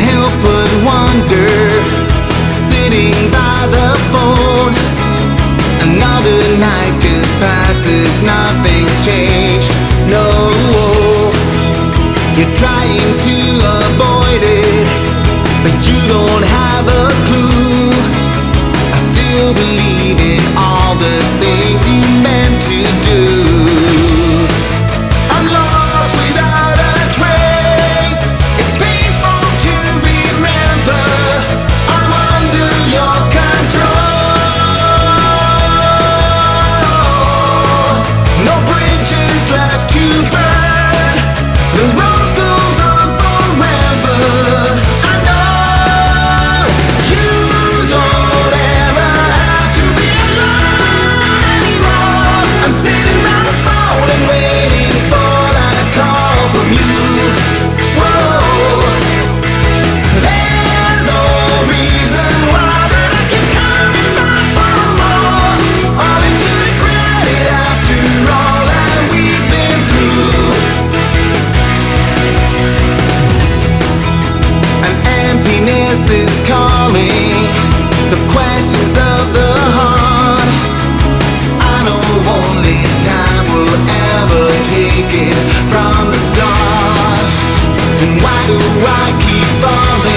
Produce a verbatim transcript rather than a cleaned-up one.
help but wonder, sitting by the phone. Another night just passes, nothing's changed. No, you're trying to avoid it, but you don't have a clue. I still believe in all the things you meant to do. I'm lost without a trace. It's painful to remember. I'm under your control. No bridges left to burn. The road goes on forever. I know you don't ever have to be alone anymore. I'm sitting by the phone and waiting for that call from you. Whoa, there's no reason why that I keep coming back for more, only to regret it after all that we've been through. An emptiness is calling, the questions of the heart. I know only time will ever take it from the start. And why do I keep falling